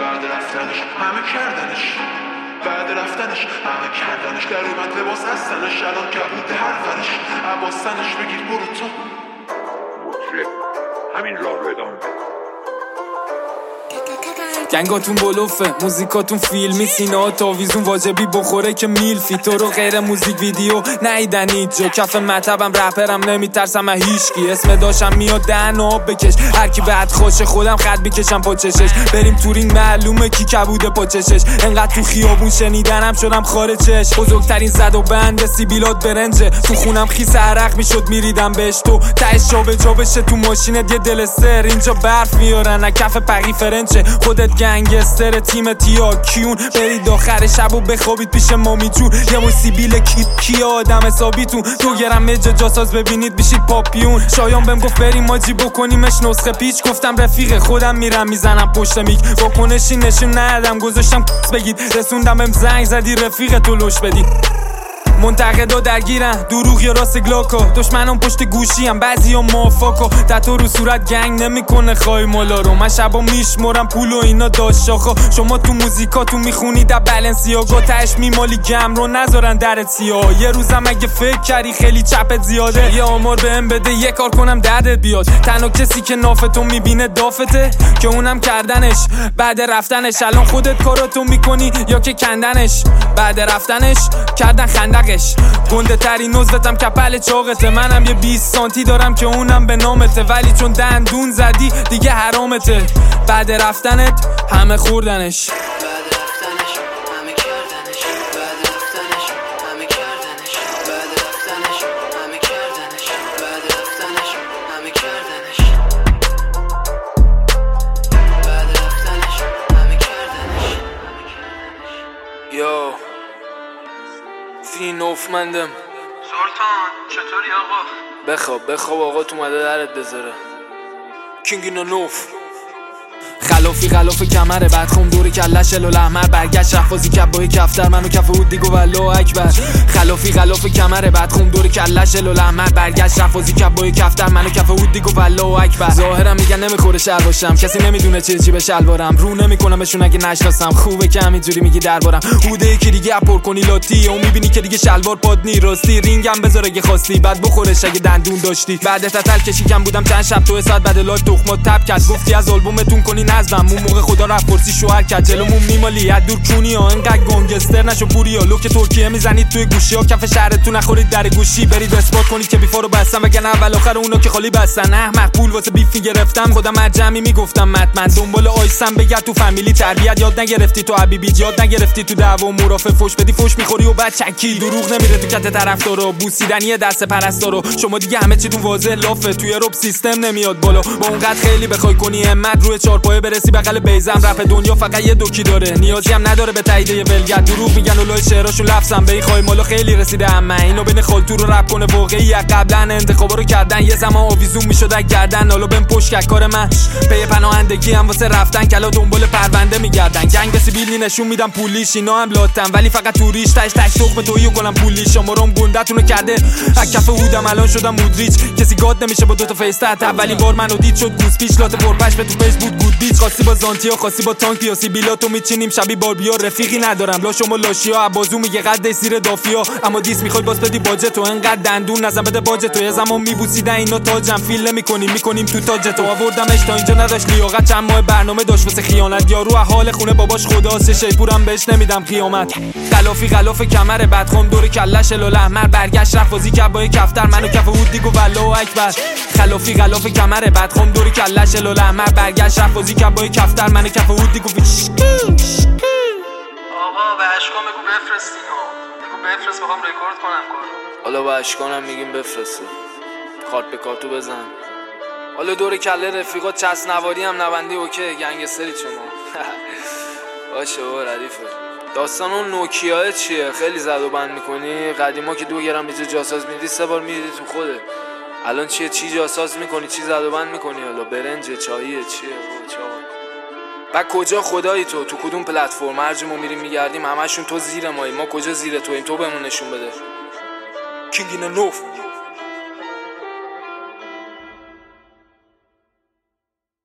بعد رفتنش همه کردنش، بعد رفتنش همه کردنش، در اومد لباس از تنش، الان کبود هر ورش عباس تنش. بگیر برو تو مطرب همین راه رو ادامه بده. گنگاتون بلوفه، موزیکاتون فیلمی، سینه‌ها تاویزون واجبی بخوره که میلفی. تو رو غیر موزیک ویدیو نیدن هیچ جا، کف مطبم رپرم نمیترسم از هیچکی. اسم داشم میاد دهن آب بکش، هر کی بعد خوش خودم خط بکشم پا چشش. بریم تورینگ معلومه کی کبوده پا چشش، انقدر تو خیابون شنیدنم شدم خارجش. بزرگترین زد و بند سیبیلات برنجه، تو خونم خیس عرق میشد میریدم بهش. تو تهش جا بشه تو ماشینت یه دل سر، اینجا برف میارن از کف پقی فرنچه. خودت گنگستر تیم تیا کیون، برید آخر شب و بخوابید پیش مامی جون. یه موسیبیل کی آدم حسابیتون، 2 گرم مجا جاساز ببینید بشید پاپیون. شایان بهم گفت بریم ماجی بکنیمش نسخه پیچ، گفتم رفیق خودم میرم میزنم پشت میک. واکنشی نشون ندادم گذاشتم بگید، رسوندم بهم زنگ زدی رفیق تو لش بدی. منتقدا درگیرن دروغ یا راست گلاکا، دشمنم پشت گوشی هم بعضی ها موافقا. تتو رو صورت گنگ نمیکنه خواهی مالا رو، من شبا میشمرم پول و اینا داشت شاخا. شما تو موزیکاتون میخونید در بلنسیاگا، تهش میمالی گم رو نذارن درت سیاه. یه روزم اگه فکر کردی خیلی چپت زیاده، یه آمار بهم بده یه کار کنم دردت بیاد. تنها کسی که نافتو میبینه دافته، که اونم کردنش بعد رفتنش. الان خودت کاراتو میکنی یا که کندنش، بعد رفتنش کردن خندقش. گنده ترین نزوتم کپل چاقته، منم یه 20 سانتی دارم که اونم به نامته. ولی چون دندون زدی دیگه حرامته، بعد رفتنت همه خوردنش. یو فی نوفمندم سلطان چطوری آقا؟ بخواب آقا تو اومده درت بذاره. کینگ نوف خلافی کمره بعد خون دور کلش الال احمر، برگشت رفازی کب با کفتر منو کف بود دیگو والله اکبر. خلافی کمره بعد خون دور کلش الال احمر، برگشت رفازی کب با کفتر منو کف بود دیگو والله اکبر. ظاهرم میگن نمیخوره شر باشم، کسی نمیدونه چی به شلوارم، رو نمیکنم بهشون اگه نشناسم. خوبه که همینجوری میگی دربارم، هوده یکی دیگه اپر کنی لاتی، اون میبینی که دیگه شلوار پاد نی راستی. رینگم بذار اگه خواستی بعد بخورش اگه دندون داشتی. بعد تتل کشیکم بودم چند شب تو ساعت بعد لاک تخمات تپ کرد، گفتی از آلبومتون کنی نظم. اون موقع خدا رفت پرسی شوهر کرد جلومون میمالی از دور کونی ها، اینقدر گنگستر نشو پوریا. لوک ترکیه میزنید توی گوشی ها، کف شهرتون نخورید در گوشی. برید اثبات کنید که بیفارو بستم، وگرنه اول آخر اونا که خالی بستن. احمق پول واسه بیفی گرفتم، خودم از جمعی میگفتم مطمئن دنبال آیسم. بگرد تو فامیلی تربیت یاد نگرفتی، تو حبیبی یاد نگرفتی، تو دعوا مرافع فوش بدی فوش میخوری و بعد چکی. دروغ نمیره تو کت طرفدارا، بوسیدنی دست پرستارا. شما دیگه همه چیتون واضح لافه، توی رپ سیستم نمیاد بالا. با اونقدر خیلی بخوای کنی همت روی چارپایه برسی بغل بیزم. رپ دنیا فقط یه دوکی داره، نیازی هم نداره به تایید یه ولگرد. دروغ میگن اولای شعراشون لفظم به این خواهی مالا خیلی رسیده. اما اینو بین خالتو رو رپ کنه واقعی، قبلا انتخابا رو کردن یه زمان آویزون میشد از گردن. حالا بهم پشت کار من پی پناهندگی هم واسه رفتن، کلا دنبال پرونده میگردن. گنگ سیبیلی نشون میدم پولیش، اینا هم لاتن ولی فقط توریش. تاش تخم تویو کنم پولیش، شمارم گندتونو کرده از کف هودم الان شدم مودریچ. کسی گاد نمیشه با دوتا فیس تحت، اولین بار منو دید شد گوز پیچ. لات پرپش به تو فیس بود گود بیچ، خاصی با زانتیا خاصی با تانک یا سیبیلاتو میچینیم شبی باربیا. رفیقی ندارم لا شما لاشیا، عبازو میگه قد زیر دافیا. اما دیس میخوای باز بدی باجه تو، انقدر دندون نزن بده باجه تو. یه زمان میبوسیدن اینا تاجم فیل میکنیم تو تاج تو. آوردمش تا اینجا نداشت لیاقت، چند ماه برنامه داشت واسه خیانت. یارو حال خونه باباش خداست، شیپورم بهش نمیدم قیامت. خلافی کمره بعد خون دور کلش الال احمر، برگشت رفازی کب با کفتر منو کف بود دیگو والله اکبر. خلافی کمره بعد خون دور کلش الال احمر، برگشت رفازی کب با کفتر منو کف بود دیگو. آقا به اشکام بگو بفرستینو، بگو بفرست بخوام رکورد کنم کارو. حالا با اشکانم میگیم بفرسته، کارت به کارتو بزن. حالا دور کله رفیقات چسنواری هم نبندی اوکی، گنگستری شما. باشه بابا ردیفه. داستان اون نوکیاه چیه؟ خیلی زد و بند میکنی؟ قدیما که 2 گرم بیجا جاساز میدی 3 بار میدی تو خوده. الان چیه؟ چی جاساز میکنی؟ چی زد و بند میکنی؟ حالا برنجه چاییه چیه؟ و کجا خدایی تو کدوم پلتفرم؟ هر جا ما میریم میگردیم همشون تو زیر مایی، ما کجا زیر تویم؟ تو بهمون نشون بده. کینگ نوف